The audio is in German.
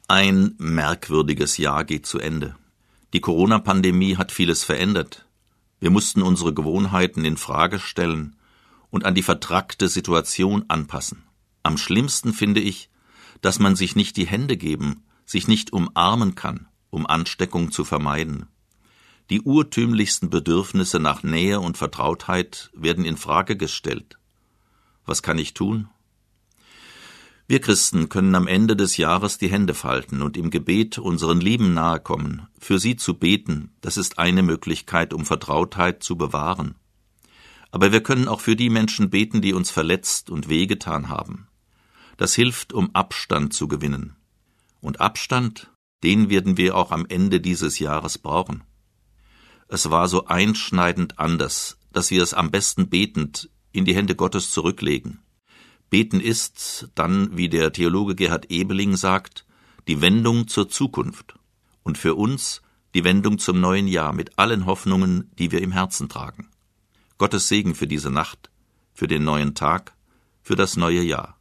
Ein merkwürdiges Jahr geht zu Ende. Die Corona-Pandemie hat vieles verändert. Wir mussten unsere Gewohnheiten in Frage stellen und an die vertrackte Situation anpassen. Am schlimmsten finde ich, dass man sich nicht die Hände geben, sich nicht umarmen kann, um Ansteckung zu vermeiden. Die urtümlichsten Bedürfnisse nach Nähe und Vertrautheit werden in Frage gestellt. Was kann ich tun? Wir Christen können am Ende des Jahres die Hände falten und im Gebet unseren Lieben nahe kommen. Für sie zu beten, das ist eine Möglichkeit, um Vertrautheit zu bewahren. Aber wir können auch für die Menschen beten, die uns verletzt und wehgetan haben. Das hilft, um Abstand zu gewinnen. Und Abstand, den werden wir auch am Ende dieses Jahres brauchen. Es war so einschneidend anders, dass wir es am besten betend in die Hände Gottes zurücklegen. Beten ist dann, wie der Theologe Gerhard Ebeling sagt, die Wendung zur Zukunft und für uns die Wendung zum neuen Jahr mit allen Hoffnungen, die wir im Herzen tragen. Gottes Segen für diese Nacht, für den neuen Tag, für das neue Jahr.